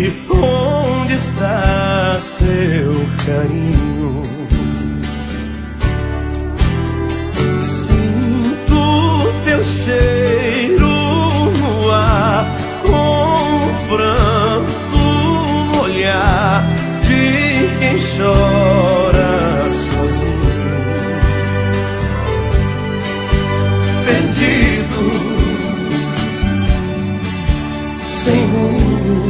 onde está seu carinho. Sinto teu cheiro no ar, com o pranto olhar de quem chora sozinho, perdido, sem rumo,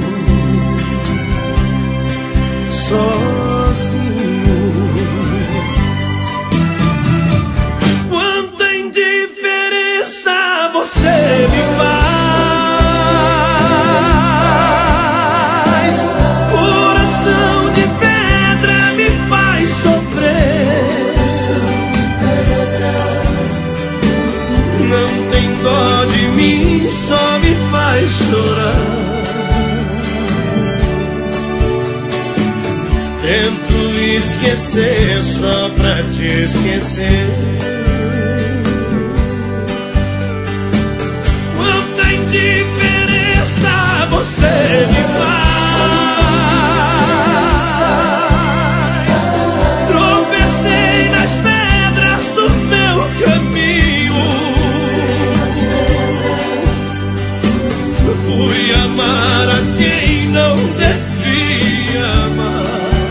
sozinho. Quanta indiferença você me faz, coração de pedra me faz sofrer. Não tem dó de mim, só me faz chorar. Tento esquecer só pra te esquecer. Quanta indiferença você me faz. Tropecei nas pedras do meu caminho. Fui amar a quem não devia amar.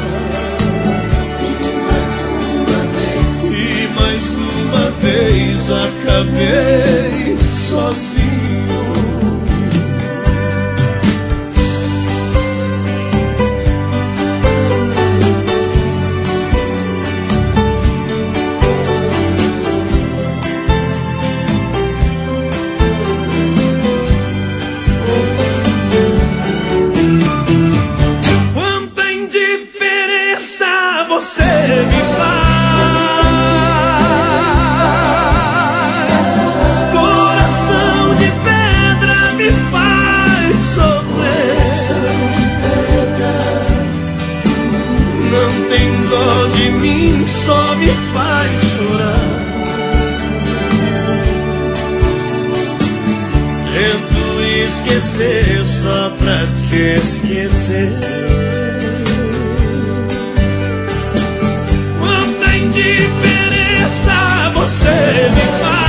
Uma vez acabei sozinho. Quanta indiferença você me faz. De mim só me faz chorar. Tento esquecer só pra te esquecer. Quanta indiferença você me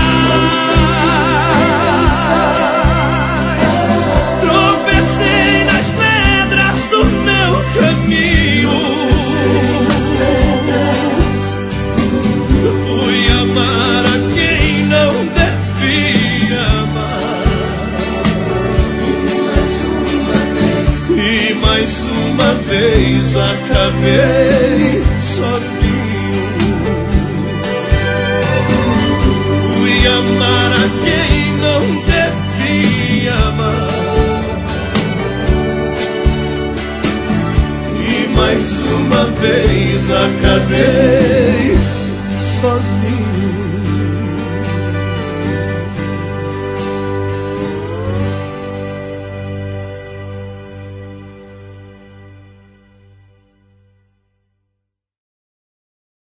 faz. Tropecei nas pedras do meu caminho. Fui amar a quem não devia amar. E mais uma vez acabei sozinho. Fui amar a quem não devia amar. E mais uma vez acabei sozinho.